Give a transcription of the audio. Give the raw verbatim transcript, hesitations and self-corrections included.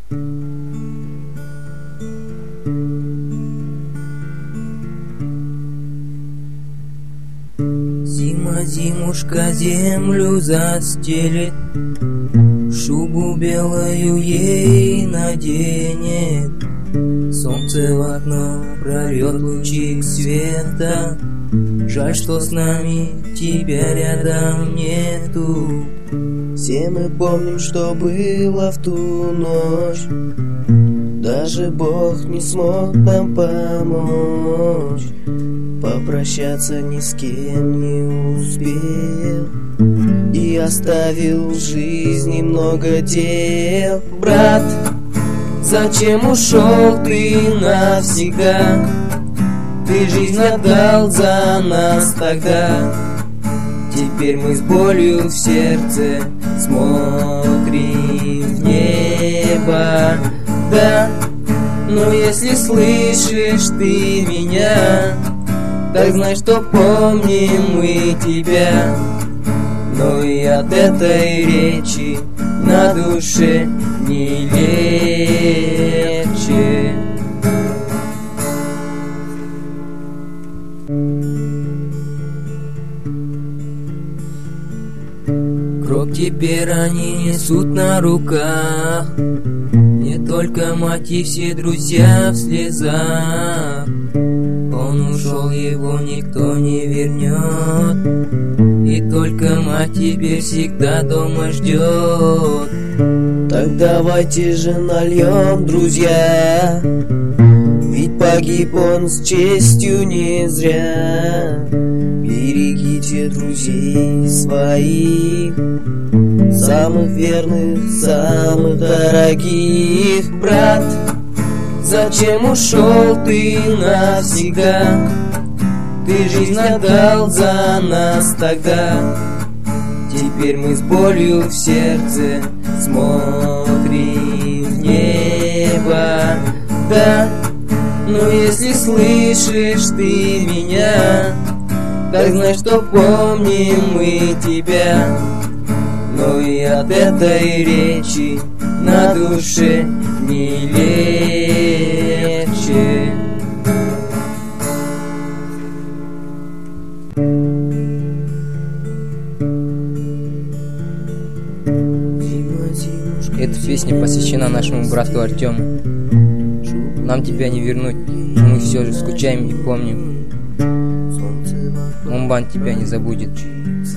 Зима, зимушка землю застелит, шубу белую ей наденет. Солнце в окно прольет лучик света. Жаль, что с нами тебя рядом нету. Все мы помним, что было в ту ночь. Даже Бог не смог нам помочь. Попрощаться ни с кем не успел и оставил в жизни много дел. Брат, зачем ушел ты навсегда? Ты жизнь отдал за нас тогда. Теперь мы с болью в сердце смотрим в небо. Да, но если слышишь ты меня, так знай, что помним мы тебя. Но и от этой речи на душе не легче. Гроб теперь они несут на руках. Не только мать и все друзья в слезах. Он ушел, его никто не вернет. И только мать теперь всегда дома ждет. Так давайте же нальем, друзья, ведь погиб он с честью не зря. Берегите друзей своих, самых верных, самых дорогих. Брат, зачем ушел ты навсегда? Ты жизнь отдал за нас тогда. Теперь мы с болью в сердце смотрим в небо. Да, но если слышишь ты меня, так знай, что помним мы тебя. Но и от этой речи на душе не легче. Эта песня посвящена нашему брату Артему. Нам тебя не вернуть, но мы все же скучаем и помним. Мумбан тебя не забудет.